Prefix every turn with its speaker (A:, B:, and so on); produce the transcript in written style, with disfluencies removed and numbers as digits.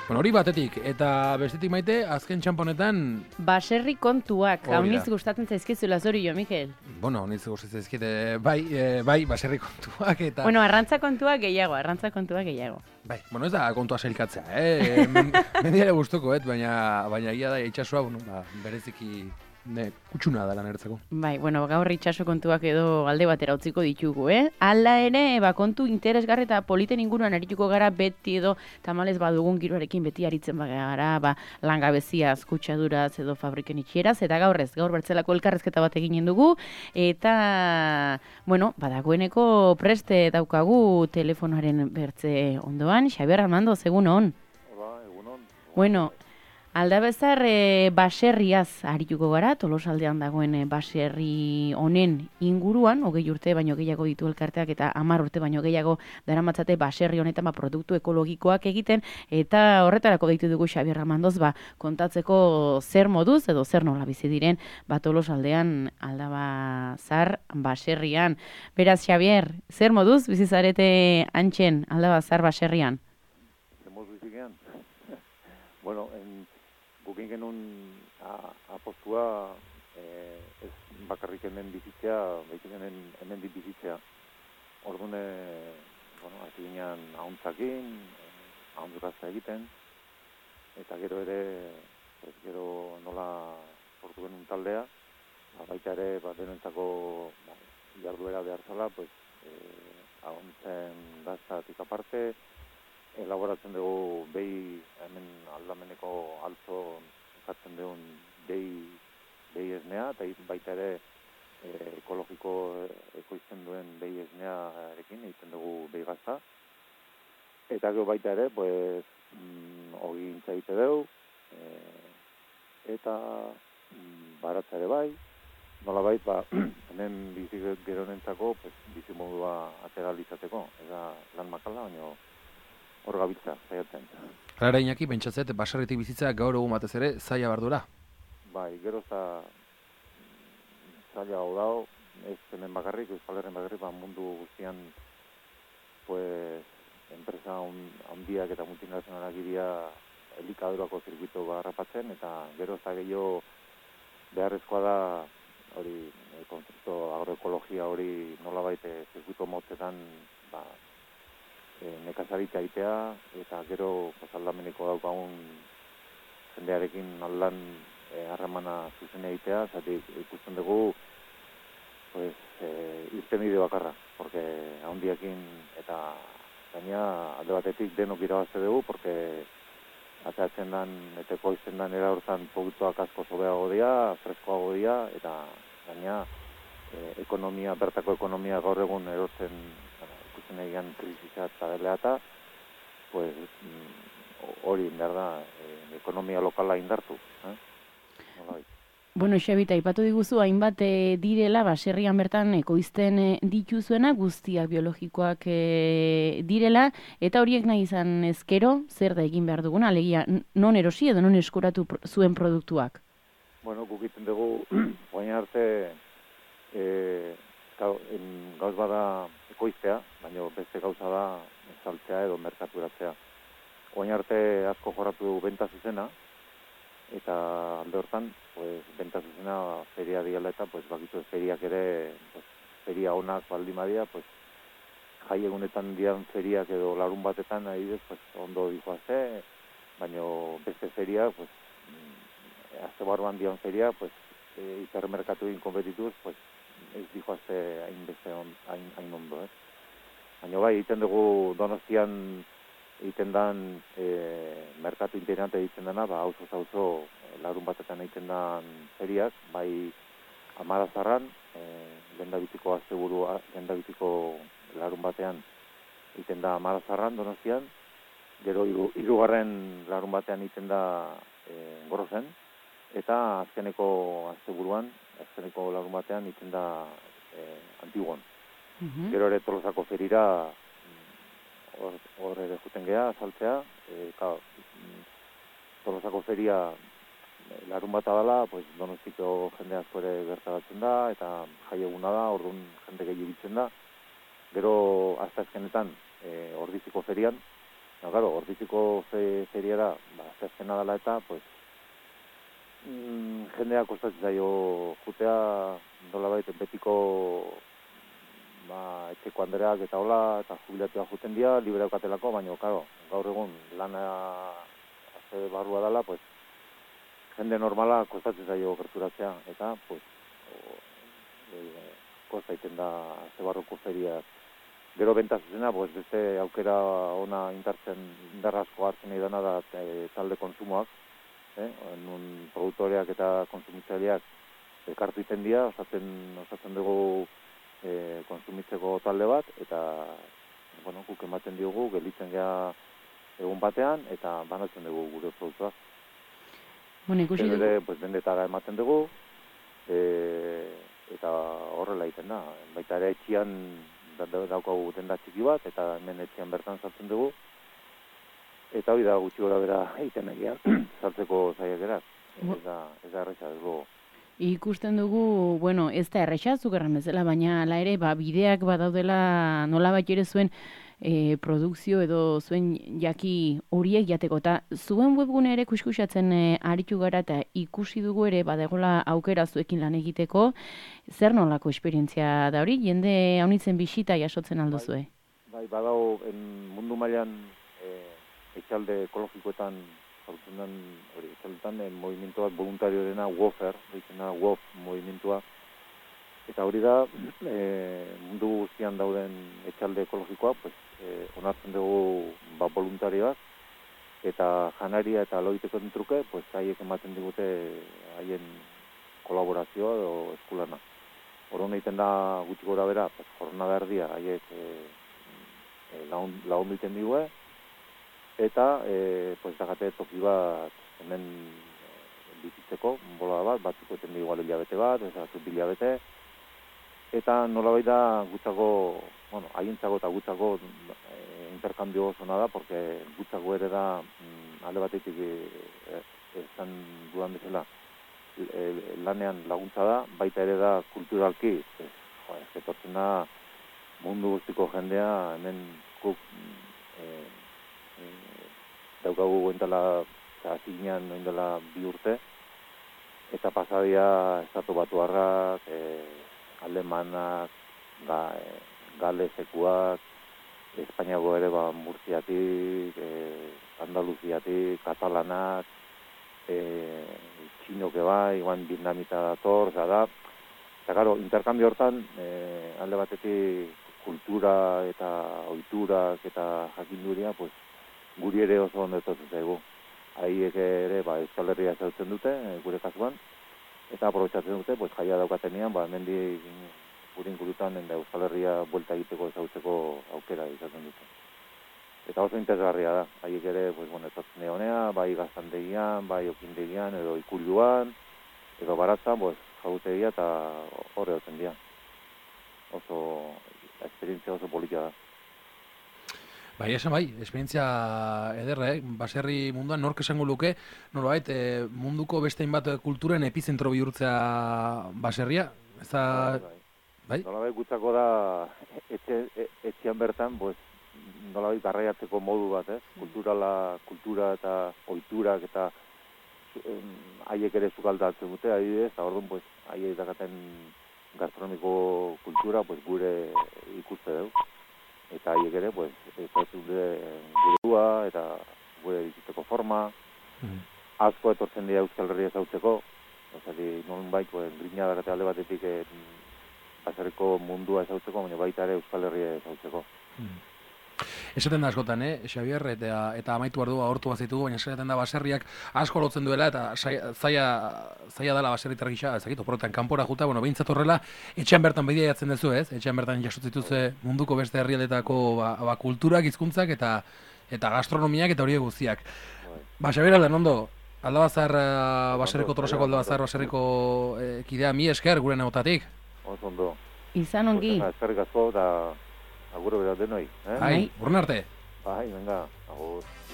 A: Bueno, hori batetik, eta bestetik Maite, azken txamponetan...
B: Baserri kontuak,
A: Hori da.
B: hauniz gustatzen zaizkizula zorio, Mikel.
A: Bueno, hauniz gustatzen zaizkite, bai, baserri kontuak eta...
B: Bueno, arrantza kontuak gehiago.
A: Bai, bueno, ez da kontua sailkatzea, mendiare gustuko, baina ia da itxasua, bueno, bereziki kutsuna da lanertzeko.
B: Bai, bueno, gaur itxaso kontuak edo alde batera utziko ditugu, Hala ere, kontu interesgarri eta politen inguruan arituko gara beti edo tamalez badugun giroarekin beti aritzen bagara, langabeziaz, kutsaduraz edo fabriken itxieraz, eta gaur bertzelako elkarrezketa bat eginen dugu, eta, bueno, badagoeneko preste daukagu telefonoaren bertze ondoan, Xabier Armando, egun on.
C: Hola, egun on.
B: Bueno, aldabezar baserriaz arituko gara, Tolosaldean dagoen baserri honen inguruan, 20 urte baino gehiago ditu elkarteak eta 10 urte baino gehiago daramatzate baserri honetan produktu ekologikoak egiten, eta horretarako deitu dugu Xabier Armandoz, kontatzeko zer moduz edo zer nola bizi diren Tolosaldean Aldabazar baserrian. Beraz, Xabier, zer moduz bizi zarete antxen Aldabazar baserrian?
C: Zer moduz bizi gean? Bueno, gukin genuen apostua ez bakarrik hemen bizitzea, baizik hemen bizitzea. Orduan, hasi ginean ahuntzakin, ahuntzukazta egiten, eta gero ere, gero nola sortu genuen taldea, baita ere, denentzako jarduera behar zala, ahuntzen gaztatik aparte, elaboratzen dugu behi hemen aldameneko alzo ekartzen dugun behi esnea, eta baita ere ekologiko ekoizten duen behi esnearekin egiten dugu behi gazta. Eta gero baita ere, hogi intza egite dugu, eta baratza ere bai, nola baita, hemen bizi gero nentzako bizimodua atera izateko, eta lan makala, baina hor gabiltza, zaiatzen.
A: Klara Iñaki, pentsatzet, baserritik bizitza gaur egun batez ere zaila bardura?
C: Bai, gero zaila hau dago, ez hemen bakarrik, Euskal Herren bakarrik, mundu guztian, enpresa handiak eta multinazionalak iria elikadurako zirkuito barrapatzen, eta gero gehiago beharrezkoa da, hori, kontzeptu agroekologia hori nolabait zirkuito motzetan, nekazaritza egitea, eta gero aldameneko daukagun jendearekin aldan harremana zuzen egitea, zati ikusten dugu irtenbide bakarra, porque handiakin eta gaina alde batetik denok irabazte dugu, porque atzatzen dan, eta ekoizten dan hortan produktuak asko sobeago dira, freskoago dira, eta gaina bertako ekonomia gaur egun erotzen egin krisisa eta dela eta hori behar da ekonomia lokala indartu.
B: Bueno, Xabita, aipatu diguzu hainbat direla baserrian bertan ekoizten dituzuena, guztiak biologikoak direla, eta horiek nahi izan ezkero, zer da egin behar duguna, alegia, non erosi edo non eskuratu zuen produktuak?
C: Bueno, gukiten dugu, baina arte, gauz bada ekoiztea, baina beste gauza da saltzea edo merkaturatzea. Oain arte asko jorratu dugu benta zuzena, eta alde hortan, benta zuzena feria diala eta, bakitu feriak ere, feria onak baldin badia, jai egunetan dian feriak edo larun batetan, adibidez, ondo dihoazte, baina beste feria, azte barruan dian feria, hipermerkatu egin konbetituz, ez dihoazte hain ondo, Baina bai, egiten dugu Donostian egiten dan merkatu itinerante egiten dana, auzo larun batetan egiten dan feriak, bai Amarazarran, lehendabiziko asteburua, lehendabiziko larun batean egiten da Amarazarran, Donostian, gero hirugarren larun batean egiten da Gorozen, eta azkeneko asteburuan, azkeneko larun batean egiten da Antiguan. Gero ere Tolosako ferira hor ere juten geha, saltzea, Tolosako feria larun bat adala, Donostiko jende asko ere gertaratzen da, eta jai eguna da, orduan jende gehi ibiltzen da. Gero, hasta azkenetan, Ordiziko ferian, Claro, ordiziko feriara, zehazkena dela eta, pues, jendea kostatzen zaio jutea, nolabait betiko etxeko andreak eta hola, eta jubilatua juten dira, libre daukatelako, baina, claro, gaur egun lana azte barrua dela, pues, jende normala kostatzen zaio gerturatzea, eta, pues, kosta iten da azte barruko feriak. Gero bentaz zena, pues, beste aukera ona indarrazko hartzen nahi dana da talde konsumoak, nun produktoreak eta konsumitzaileak elkartu iten dira, osatzen dugu konsumitzeko talde bat, eta, bueno, guk ematen diogu, gelditzen gea egun batean, eta banatzen dugu gure produktuak.
B: Bueno, ikusi dugu.
C: Pues, bendetara ematen dugu, eta horrela egiten da. Baita ere etxian daukagu denda txiki bat, eta hemen etxian bertan sartzen dugu, eta hori da gutxi gora bera egiten egian, sartzeko saiakerak. Ez da erresa, ez dugu.
B: Ikusten dugu, bueno, ez da erresa, zuk erran bezala, baina ala ere, bideak badaudela nolabait ere zuen produkzio edo zuen jaki horiek jateko. Eta zuen webgune ere kuskusatzen aritu gara eta ikusi dugu ere badagoela aukera zuekin lan egiteko. Zer nolako esperientzia da hori? Jende haunitzen bisita jasotzen alduzue?
C: Bai, badao mundu mailan etxalde ekologikoetan sortzen den, hori, etxaldetan movimiento bat voluntario dena WOFER, dena WOF movimientua. Eta hori da, mundu guztian dauden etxalde ekologikoa, pues, onartzen dugu voluntarioak, eta janaria eta loiteko truke, pues, haiek ematen digute haien kolaborazioa edo eskulana. Horren egiten da gutxi gora bera, pues, jornada erdia haiek lagun egiten digue, eta pues, dagate toki bat hemen bizitzeko, bola bat, batzuk eten digu hilabete bat, ez batzuk hilabete, eta nolabait da gutxako, bueno, haientzako eta gutxako interkambio oso da, porque gutxako ere da alde batetik esan dudan bezala lanean laguntza da, baita ere da kulturalki, etortzen da mundu guztiko jendea, hemen guk daukagu goentala zinean oindela 2 urte, eta pasadia estatu batuarrak, alemanak, galesekuak, Espainiako ere Murziatik, Andaluziatik, katalanak, txinoke bai, igual vietnamita dator, da. Eta, karo, interkambio hortan, alde batetik kultura eta ohiturak eta jakinduria, pues, guri ere oso ondo etortzen zaigu. Haiek ere, Euskal Herria zautzen dute, gure kasuan, eta aprobetxatzen dute, pues, jaia daukatenean, hemendik gure ingurutan Euskal Herria buelta egiteko ezautzeko aukera izaten dute. Eta oso interesgarria da, haiek ere, pues, bueno, etortzen egonea, bai gaztandegian, bai okindegian, edo ikurduan, edo baratzan, pues, jautegia eta horre hotzen dira. Oso, esperientzia oso polita da.
A: Bai, esan bai, esperientzia ederra, baserri munduan nork esango luke, norbait, munduko beste hainbat kulturen epizentro bihurtzea baserria, ez da... Bai?
C: Nolabait gutxako da, etxean bertan, pues, nolabait garraiatzeko modu bat, kultura eta ohiturak eta haiek ere sukaldatzen dute, adibidez, eta orduan, pues, haiek dakaten gastronomiko kultura, pues, gure ikuste dugu. Eta haiek ere, pues, ezautzen dute gure dua, eta gure bizitzeko forma. Asko etortzen dira Euskal Herria ezautzeko, non bai, grina dakate alde batetik baserriko mundua ezautzeko, baina baita ere Euskal Herria ezautzeko.
A: Esaten da askotan, Xabier, eta amaitu ardua hortu bat zitugu, baina esaten da baserriak asko lotzen duela, eta zaila dela baserritar gisa, ezakit, oporretan kanpora juta, bueno, behintzat horrela, etxean bertan bidea jatzen duzu, ez? Etxean bertan jasotzituzue munduko beste herrialdetako kulturak, hizkuntzak eta gastronomiak eta horiek guztiak. Xabier, Aldernondo, Aldabazar baserriko Tolosako Aldabazar baserriko kidea mi esker gure negotatik.
C: Oso ondo.
B: Izan ongi.
C: Eskerrik asko eta agurre berat denoi.
A: Bai, urren arte.
C: Bai, venga, agur.